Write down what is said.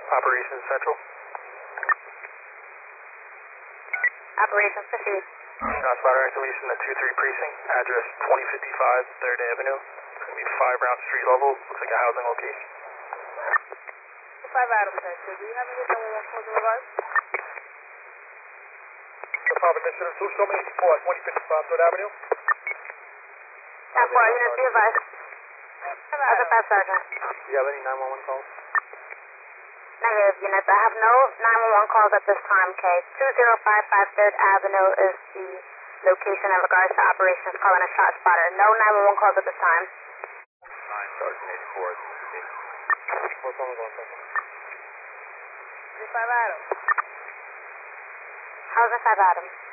Operations Central. Operations proceed. Shot spotter activation at 2-3 precinct, address 2055 3rd Avenue. It's going to be 5 round street level. Looks like a housing location. 5 items, sir. Do you have any 911 calls in regards? Department Initiative 2, show me 84 at 2055 3rd Avenue. 10-4, unit, be advised. Other 5 sergeant. Do you have any 911 calls? Negative, units. I have no 911 calls at this time, K. 2055 3rd Avenue is the location in regards to operations calling a shot spotter. No 911 calls at this time. 9 Sergeant 84. What's on the phone? 5 items. How's the 5 items?